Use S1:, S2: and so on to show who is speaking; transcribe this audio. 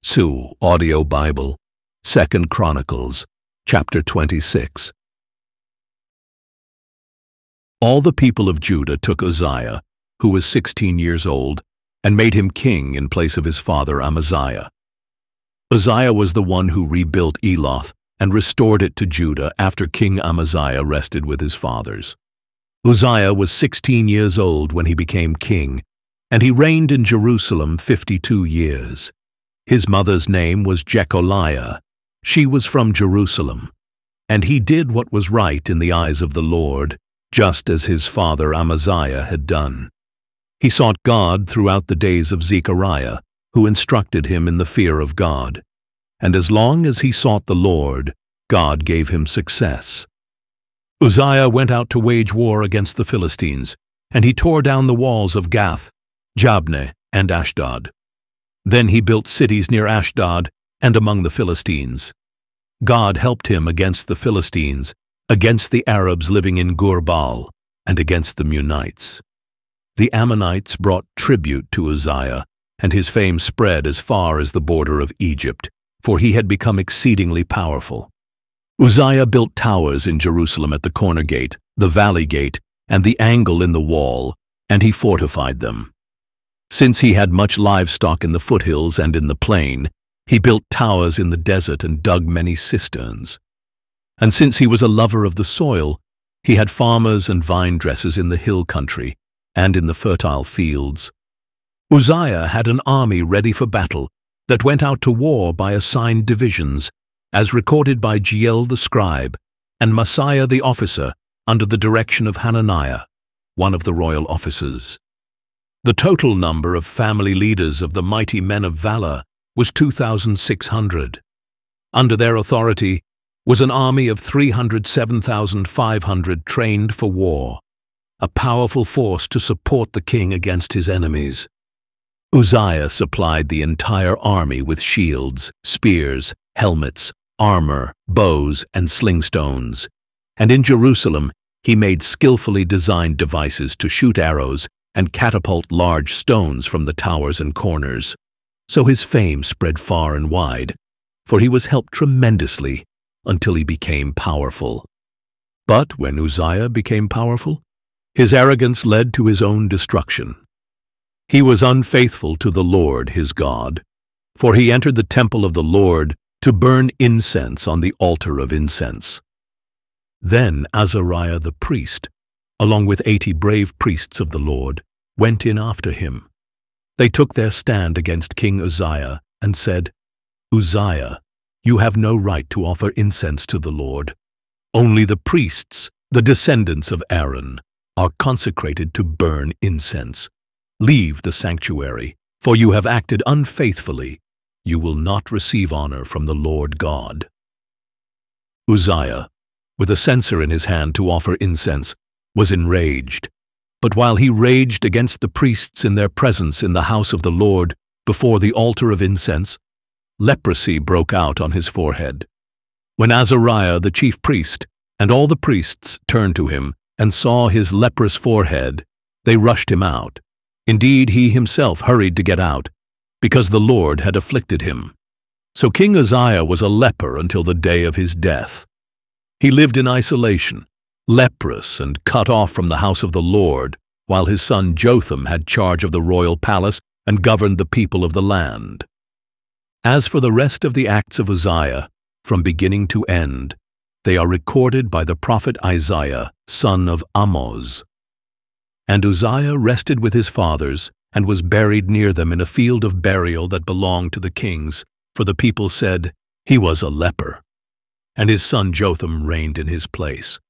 S1: Sue Audio Bible, 2nd Chronicles, chapter 26. All the people of Judah took Uzziah, who was 16 years old, and made him king in place of his father Amaziah. Uzziah was the one who rebuilt Eloth and restored it to Judah after King Amaziah rested with his fathers. Uzziah was 16 years old when he became king, and he reigned in Jerusalem 52 years. His mother's name was Jecholiah. She was from Jerusalem. And he did what was right in the eyes of the Lord, just as his father Amaziah had done. He sought God throughout the days of Zechariah, who instructed him in the fear of God. And as long as he sought the Lord, God gave him success. Uzziah went out to wage war against the Philistines, and he tore down the walls of Gath, Jabneh, and Ashdod. Then he built cities near Ashdod and among the Philistines. God helped him against the Philistines, against the Arabs living in Gur-baal, and against the Meunites. The Ammonites brought tribute to Uzziah, and his fame spread as far as the border of Egypt, for he had become exceedingly powerful. Uzziah built towers in Jerusalem at the corner gate, the valley gate, and the angle in the wall, and he fortified them. Since he had much livestock in the foothills and in the plain, he built towers in the desert and dug many cisterns. And since he was a lover of the soil, he had farmers and vine dressers in the hill country and in the fertile fields. Uzziah had an army ready for battle that went out to war by assigned divisions, as recorded by Jeiel the scribe and Maaseiah the officer under the direction of Hananiah, one of the royal officers. The total number of family leaders of the mighty men of valor was 2,600. Under their authority was an army of 307,500 trained for war, a powerful force to support the king against his enemies. Uzziah supplied the entire army with shields, spears, helmets, armor, bows, and slingstones, and in Jerusalem he made skillfully designed devices to shoot arrows and catapult large stones from the towers and corners. So his fame spread far and wide, for he was helped tremendously until he became powerful. But when Uzziah became powerful, his arrogance led to his own destruction. He was unfaithful to the Lord his God, for he entered the temple of the Lord to burn incense on the altar of incense. Then Azariah the priest, along with 80 brave priests of the Lord, went in after him. They took their stand against King Uzziah and said, "Uzziah, you have no right to offer incense to the Lord. Only the priests, the descendants of Aaron, are consecrated to burn incense. Leave the sanctuary, for you have acted unfaithfully. You will not receive honor from the Lord God." Uzziah, with a censer in his hand to offer incense, was enraged. But while he raged against the priests in their presence in the house of the Lord before the altar of incense, leprosy broke out on his forehead. When Azariah the chief priest and all the priests turned to him and saw his leprous forehead, they rushed him out. Indeed, he himself hurried to get out, because the Lord had afflicted him. So King Uzziah was a leper until the day of his death. He lived in isolation, leprous and cut off from the house of the Lord, while his son Jotham had charge of the royal palace and governed the people of the land. As for the rest of the acts of Uzziah, from beginning to end, they are recorded by the prophet Isaiah, son of Amoz. And Uzziah rested with his fathers, and was buried near them in a field of burial that belonged to the kings, for the people said, "He was a leper." And his son Jotham reigned in his place.